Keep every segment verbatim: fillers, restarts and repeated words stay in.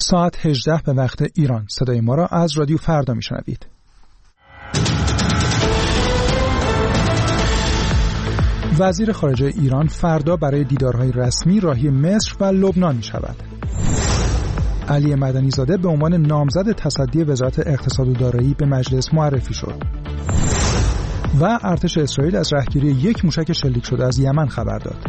ساعت هجده به وقت ایران. صدای ما را از رادیو فردا میشنوید. وزیر خارجه ایران فردا برای دیدارهای رسمی راهی مصر و لبنان می شود. علی مدنی زاده به عنوان نامزد تصدی وزارت اقتصاد و دارایی به مجلس معرفی شد. و ارتش اسرائیل از رهگیری یک موشک شلیک شده از یمن خبر داد.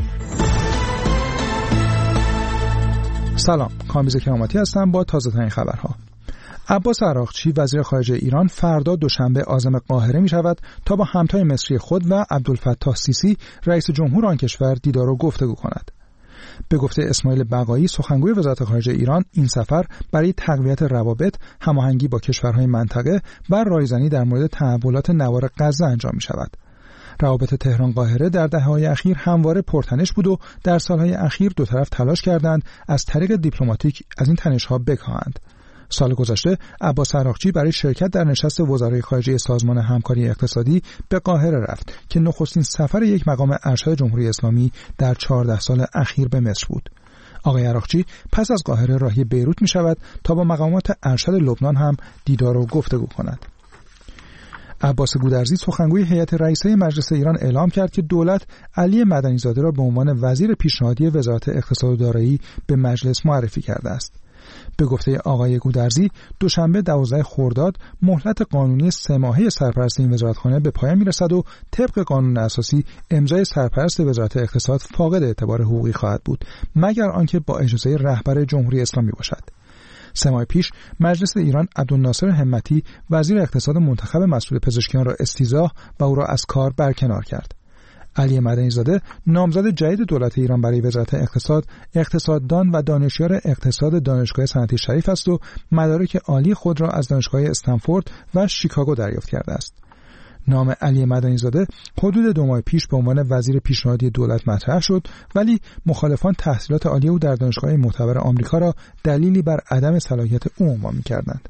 سلام، کامبیز کراماتی هستم با تازه ترین خبرها. عباس عراقچی وزیر خارجه ایران فردا دوشنبه عازم قاهره می شود تا با همتای مصری خود و عبدالفتاح سیسی رئیس جمهور آن کشور دیدار و گفتگو کند. به گفته اسماعیل بقایی سخنگوی وزارت خارجه ایران، این سفر برای تقویت روابط، هماهنگی با کشورهای منطقه و رایزنی در مورد تحولات نوار غزه انجام می شود. روابط تهران قاهره در دهه‌های اخیر همواره پرتنش بود و در سالهای اخیر دو طرف تلاش کردند از طریق دیپلماتیک از این تنش‌ها بکاهند. سال گذشته عباس عراقچی برای شرکت در نشست وزرای خارجه سازمان همکاری اقتصادی به قاهره رفت که نخستین سفر یک مقام ارشد جمهوری اسلامی در چهارده سال اخیر به مصر بود. آقای عراقچی پس از قاهره راهی بیروت می شود تا با مقامات ارشد لبنان هم دیدار و گفتگو کند. عباس گودرزی سخنگوی هیئت رئیسه مجلس ایران اعلام کرد که دولت علی مدنی زاده را به عنوان وزیر پیشنهادی وزارت اقتصاد و دارایی به مجلس معرفی کرده است. به گفته آقای گودرزی دوشنبه دوازده خرداد مهلت قانونی سه ماهه سرپرست این وزارتخانه به پایان میرسد و طبق قانون اساسی امضای سرپرست وزارت اقتصاد فاقد اعتبار حقوقی خواهد بود مگر آنکه با اجازه رهبر جمهوری اسلامی باشد. سه ماه پیش مجلس ایران عبدالناصر همتی وزیر اقتصاد منتخب مسئول پزشکیان را استیضاح و او را از کار برکنار کرد. علی مدنی زاده نامزد جدید دولت ایران برای وزارت اقتصاد، اقتصاددان و دانشیار اقتصاد دانشگاه صنعتی شریف است و مدارک عالی خود را از دانشگاه استنفورد و شیکاگو دریافت کرده است. نام علی مدنی زاده حدود دو ماه پیش به عنوان وزیر پیشنهادی دولت مطرح شد، ولی مخالفان تحصیلات عالی او در دانشگاه معتبر آمریکا را دلیلی بر عدم صلاحیت او عنوان می‌کردند.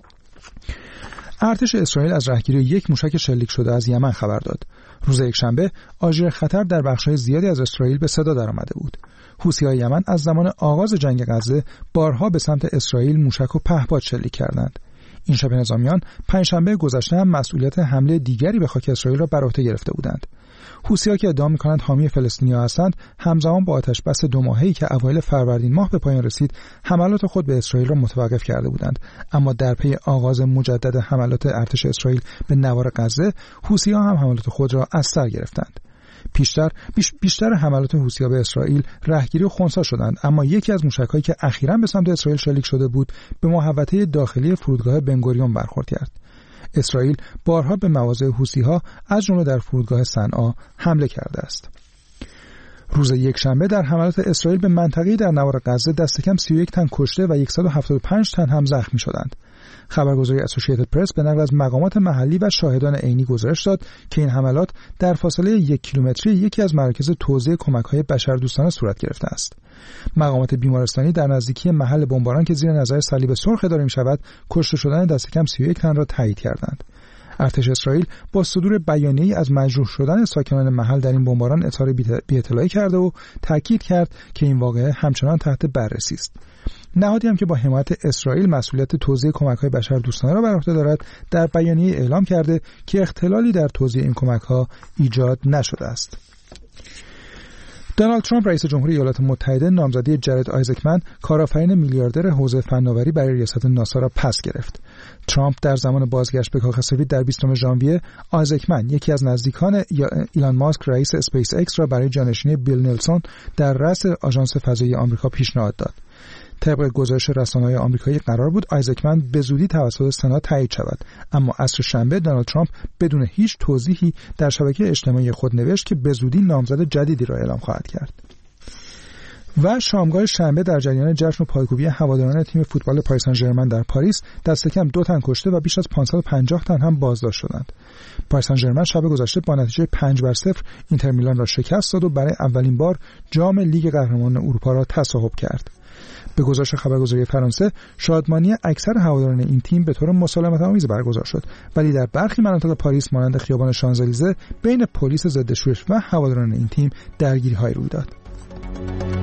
ارتش اسرائیل از رهگیری یک موشک شلیک شده از یمن خبر داد. روز یکشنبه آژیر خطر در بخش‌های زیادی از اسرائیل به صدا درآمده بود. حوثی‌های یمن از زمان آغاز جنگ غزه بارها به سمت اسرائیل موشک و پهپاد شلیک کردند. این شبه نظامیان پنجشنبه گذشته هم مسئولیت حمله دیگری به خاک اسرائیل را بر عهده گرفته بودند. حوثی‌ها که ادعا می‌کنند حامی فلسطینی‌ها هستند، همزمان با آتش بس دو ماهه‌ای که اوایل فروردین ماه به پایان رسید، حملات خود به اسرائیل را متوقف کرده بودند. اما در پی آغاز مجدد حملات ارتش اسرائیل به نوار غزه، حوثی‌ها هم حملات خود را از سر گرفتند. پیشتر بیش بیشتر حملات حوثی‌ها به اسرائیل رهگیری و خنثی شدند، اما یکی از موشک‌هایی که اخیراً به سمت اسرائیل شلیک شده بود، به محوطه داخلی فرودگاه بنگوریون برخورد کرد. اسرائیل بارها به مواضع حوثی‌ها از جمله در فرودگاه صنعا حمله کرده است. روز یکشنبه در حملات اسرائیل به منطقه‌ای در نوار غزه دست کم سی و یک تن کشته و صد و هفتاد و پنج تن هم زخمی شدند. خبرگزاری اسوسییتد پرس به نقل از مقامات محلی و شاهدان عینی گزارش داد که این حملات در فاصله یک کیلومتری یکی از مراکز توزیع کمک‌های بشردوستانه صورت گرفته است. مقامات بیمارستانی در نزدیکی محل بمباران که زیر نظر صلیب سرخ اداره می‌شود، کشته شدن دست کم سی و یک تن را تایید کردند. ارتش اسرائیل با صدور بیانیه‌ای از مجروح شدن ساکنان محل در این بمباران اظهار بی‌اطلاعی کرده و تاکید کرد که این واقعه همچنان تحت بررسی است. نهادی هم که با حمایت اسرائیل مسئولیت توزیع کمک‌های بشردوستانه را بر عهده دارد، در بیانیه اعلام کرده که اختلالی در توزیع این کمک‌ها ایجاد نشده است. دونالد ترامپ رئیس جمهوری ایالات متحده نامزدی جرد آیزکمن، کارآفرین میلیاردر حوزه فناوری برای ریاست ناسا را پس گرفت. ترامپ در زمان بازگشت به کاخ سفید در بیستم ژانویه، آیزکمن یکی از نزدیکان ایلان ماسک رئیس اسپیس ایکس را برای جانشینی بیل نلسون در رأس آژانس فضایی آمریکا پیشنهاد داد. طبق گزارش رسانه‌های آمریکایی قرار بود آیزکمن به زودی توسط سنا تایید شود، اما عصر شنبه دونالد ترامپ بدون هیچ توضیحی در شبکه اجتماعی خود نوشت که به زودی نامزد جدیدی را اعلام خواهد کرد. و شامگاه شنبه در جریان جشن و پایکوبی هواداران تیم فوتبال پاریس سن ژرمن در پاریس دست کم دو تن کشته و بیش از پانصد و پنجاه تن هم بازداشت شدند. پاریس سن ژرمن شب گذشته با نتیجه پنج بر صفر اینتر میلان را شکست داد و برای اولین بار جام لیگ قهرمانان اروپا را تصاحب کرد. به گزارش خبرگزاری فرانسه، شادمانی اکثر هواداران این تیم به طور مسالمت‌آمیز برگزار شد، ولی در برخی مناطق پاریس مانند خیابان شانزلیزه بین پلیس ضد شورش و هواداران این تیم درگیری‌هایی روی داد.